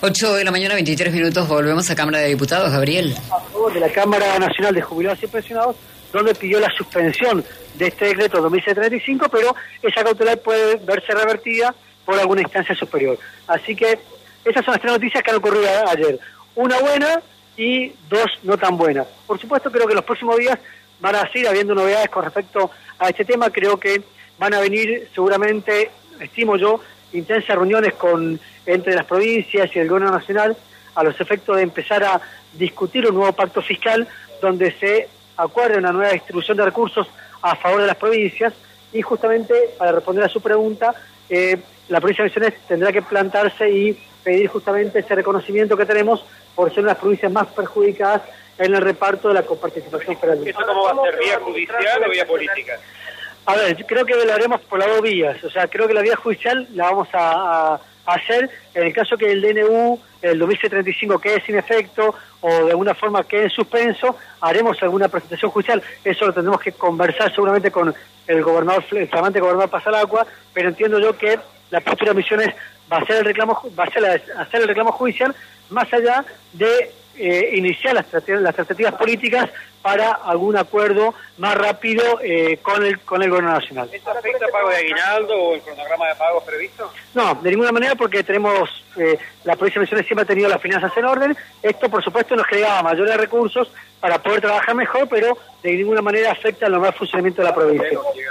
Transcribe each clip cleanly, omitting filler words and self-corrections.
8 de la mañana, 23 minutos, volvemos a Cámara de Diputados, Gabriel. A favor de la Cámara Nacional de Jubilados y Pensionados, donde pidió la suspensión de este decreto 2035, pero esa cautelar puede verse revertida por alguna instancia superior. Así que esas son las tres noticias que han ocurrido ayer. Una buena y dos no tan buenas. Por supuesto, creo que en los próximos días van a seguir habiendo novedades con respecto a este tema. Creo que van a venir seguramente, estimo yo, intensas reuniones entre las provincias y el gobierno nacional a los efectos de empezar a discutir un nuevo pacto fiscal donde se acuerde una nueva distribución de recursos a favor de las provincias. Y justamente, para responder a su pregunta, la provincia de Misiones tendrá que plantarse y pedir justamente ese reconocimiento que tenemos por ser una de las provincias más perjudicadas en el reparto de la coparticipación federal. ¿Eso cómo va a ser? ¿Vía judicial o vía política? A ver, yo creo que lo haremos por las dos vías. O sea, creo que la vía judicial la vamos a hacer en el caso que el DNU, el 2035, quede sin efecto o de alguna forma quede en suspenso. Haremos alguna presentación judicial. Eso lo tendremos que conversar seguramente con el flamante gobernador Pasalacqua, pero entiendo yo que la postura de Misiones va a hacer el reclamo, hacer el reclamo judicial, más allá de iniciar las tratativas políticas para algún acuerdo más rápido con el gobierno nacional. ¿Esto afecta pago de aguinaldo o el cronograma de pagos previsto? No, de ninguna manera, porque tenemos, la provincia de Misiones siempre ha tenido las finanzas en orden. Esto, por supuesto, nos generaba mayores recursos para poder trabajar mejor, pero de ninguna manera afecta al normal funcionamiento de la provincia.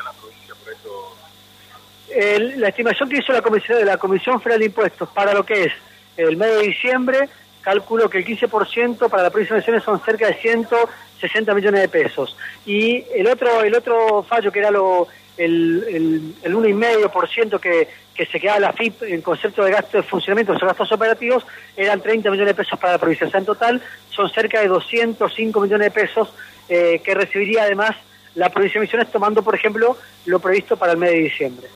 La estimación que hizo la Comisión Federal de Impuestos para lo que es el mes de diciembre, calculo que el 15% para la provincia de Misiones son cerca de 160 millones de pesos. Y el otro fallo, que era el 1,5% que se quedaba la FIP en concepto de gasto de funcionamiento, esos gastos operativos, eran 30 millones de pesos para la provincia. O sea, en total son cerca de 205 millones de pesos que recibiría además la provincia de Misiones, tomando, por ejemplo, lo previsto para el mes de diciembre.